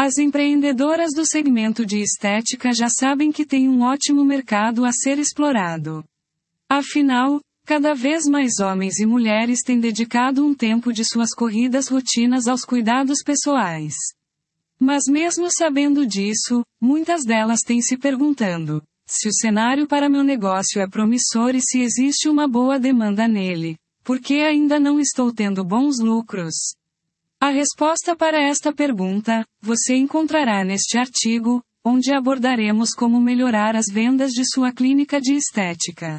As empreendedoras do segmento de estética já sabem que tem um ótimo mercado a ser explorado. Afinal, cada vez mais homens e mulheres têm dedicado um tempo de suas corridas rotinas aos cuidados pessoais. Mas mesmo sabendo disso, muitas delas têm se perguntando se o cenário para meu negócio é promissor e se existe uma boa demanda nele, por que ainda não estou tendo bons lucros? A resposta para esta pergunta, você encontrará neste artigo, onde abordaremos como melhorar as vendas de sua clínica de estética.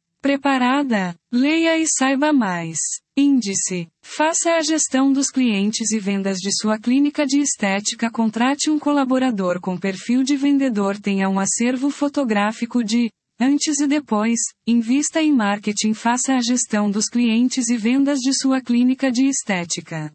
Preparada? Leia e saiba mais. Índice. Faça a gestão dos clientes e vendas de sua clínica de estética. Contrate um colaborador com perfil de vendedor. Tenha um acervo fotográfico de antes e depois. Invista em marketing. Faça a gestão dos clientes e vendas de sua clínica de estética.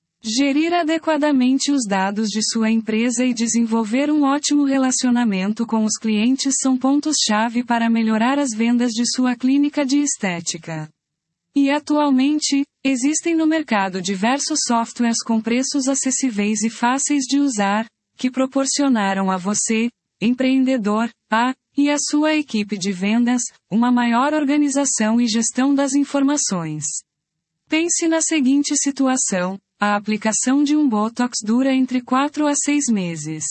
Gerir adequadamente os dados de sua empresa e desenvolver um ótimo relacionamento com os clientes são pontos-chave para melhorar as vendas de sua clínica de estética. E atualmente, existem no mercado diversos softwares com preços acessíveis e fáceis de usar, que proporcionaram a você, empreendedor, e a sua equipe de vendas, uma maior organização e gestão das informações. Pense na seguinte situação. A aplicação de um Botox dura entre 4 a 6 meses.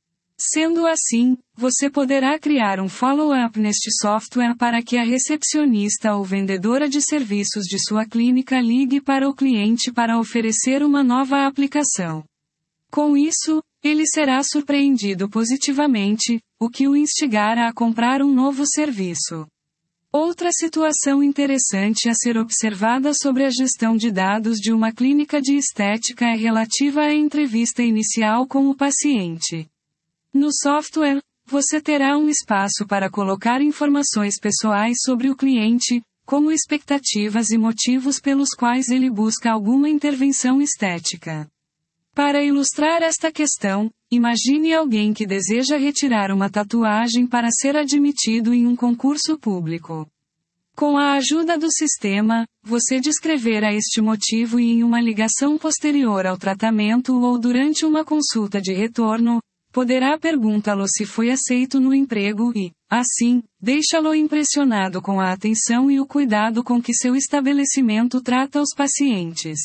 Sendo assim, você poderá criar um follow-up neste software para que a recepcionista ou vendedora de serviços de sua clínica ligue para o cliente para oferecer uma nova aplicação. Com isso, ele será surpreendido positivamente, o que o instigará a comprar um novo serviço. Outra situação interessante a ser observada sobre a gestão de dados de uma clínica de estética é relativa à entrevista inicial com o paciente. No software, você terá um espaço para colocar informações pessoais sobre o cliente, como expectativas e motivos pelos quais ele busca alguma intervenção estética. Para ilustrar esta questão, imagine alguém que deseja retirar uma tatuagem para ser admitido em um concurso público. Com a ajuda do sistema, você descreverá este motivo e em uma ligação posterior ao tratamento ou durante uma consulta de retorno, poderá perguntá-lo se foi aceito no emprego e, assim, deixá-lo impressionado com a atenção e o cuidado com que seu estabelecimento trata os pacientes.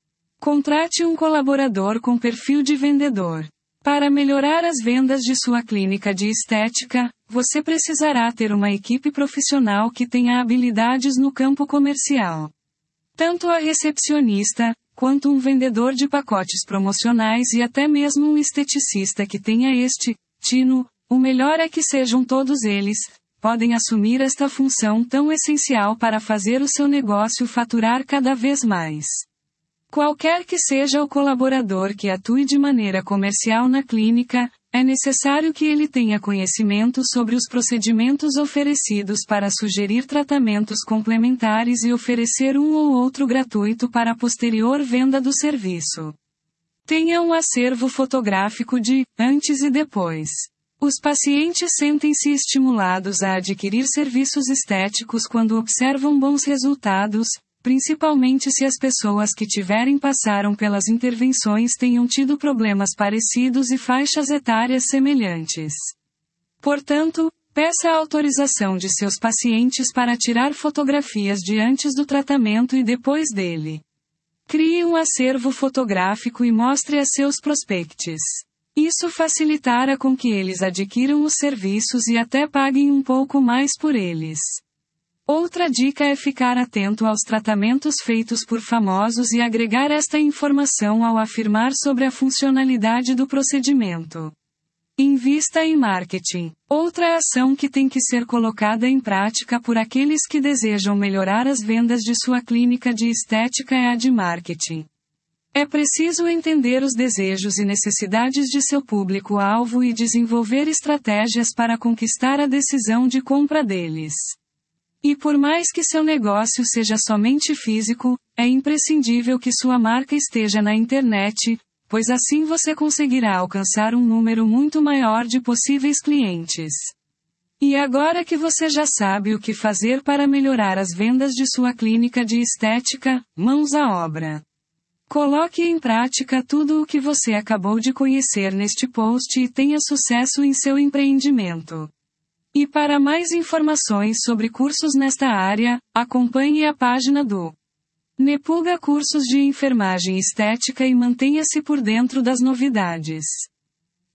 Contrate um colaborador com perfil de vendedor. Para melhorar as vendas de sua clínica de estética, você precisará ter uma equipe profissional que tenha habilidades no campo comercial. Tanto a recepcionista, quanto um vendedor de pacotes promocionais e até mesmo um esteticista que tenha este tino, o melhor é que sejam todos eles, podem assumir esta função tão essencial para fazer o seu negócio faturar cada vez mais. Qualquer que seja o colaborador que atue de maneira comercial na clínica, é necessário que ele tenha conhecimento sobre os procedimentos oferecidos para sugerir tratamentos complementares e oferecer um ou outro gratuito para a posterior venda do serviço. Tenha um acervo fotográfico de antes e depois. Os pacientes sentem-se estimulados a adquirir serviços estéticos quando observam bons resultados, principalmente se as pessoas que passaram pelas intervenções tenham tido problemas parecidos e faixas etárias semelhantes. Portanto, peça a autorização de seus pacientes para tirar fotografias de antes do tratamento e depois dele. Crie um acervo fotográfico e mostre a seus prospects. Isso facilitará com que eles adquiram os serviços e até paguem um pouco mais por eles. Outra dica é ficar atento aos tratamentos feitos por famosos e agregar esta informação ao afirmar sobre a funcionalidade do procedimento. Invista em marketing. Outra ação que tem que ser colocada em prática por aqueles que desejam melhorar as vendas de sua clínica de estética é a de marketing. É preciso entender os desejos e necessidades de seu público-alvo e desenvolver estratégias para conquistar a decisão de compra deles. E por mais que seu negócio seja somente físico, é imprescindível que sua marca esteja na internet, pois assim você conseguirá alcançar um número muito maior de possíveis clientes. E agora que você já sabe o que fazer para melhorar as vendas de sua clínica de estética, mãos à obra. Coloque em prática tudo o que você acabou de conhecer neste post e tenha sucesso em seu empreendimento. E para mais informações sobre cursos nesta área, acompanhe a página do Nepulga Cursos de Enfermagem Estética e mantenha-se por dentro das novidades.